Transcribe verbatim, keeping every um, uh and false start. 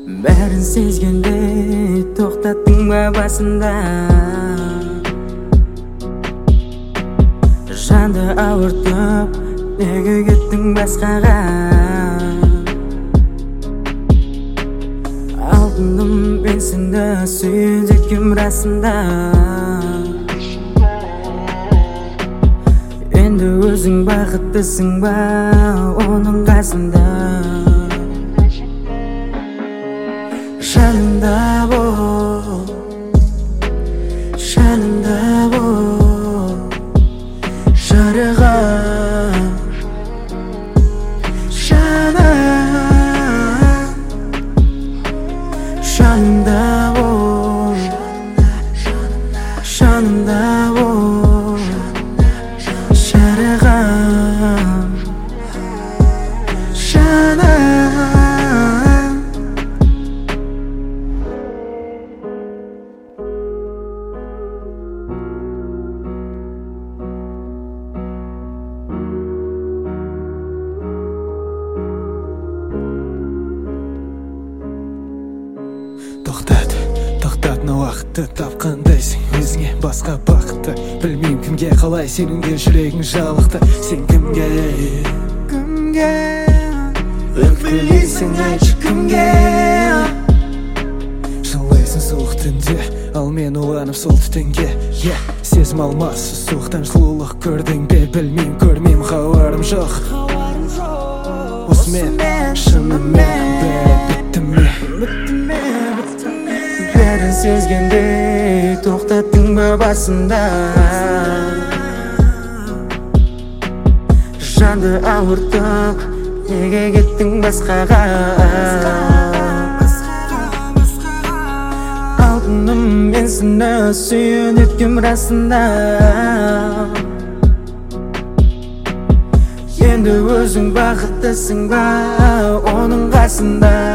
бәрін сезгенде тоқтаттың ба басында? Жанды ауыртып неге кеттің басқаға? Алтыным мен сені сүйеді кім расында? Енді өзің бақыттысың ба оның қасында? Жанымда бол, жанымда бол, жарығым, жаным. Жанымда бол, жанымда бол, жарығым, жаным. Тоқтат, тоқтат, мына уақытты тапқандайсың. Өзіңе басқа бақытты, білмеймін кімге, қалай сеніңде жүрегің жалықты. Сен кімге, Кімге өкпелейсің, айтшы кімге? Жылайсың суық түнде, ал мен уланып сол түтінге. yeah. Сезім алмасы суықтан жылулық көрдің бе? Білмеймін, көрмеймін, хабарым жоқ. Осымен шынымен бәрі бітті ме? Бәрін сезгенде тоқтаттың ба басында? Жанды ауыртып неге кеттің басқаға? Алтыным мен сені сүйеді кім расында? Енді өзің бақыттысың ба оның қасында?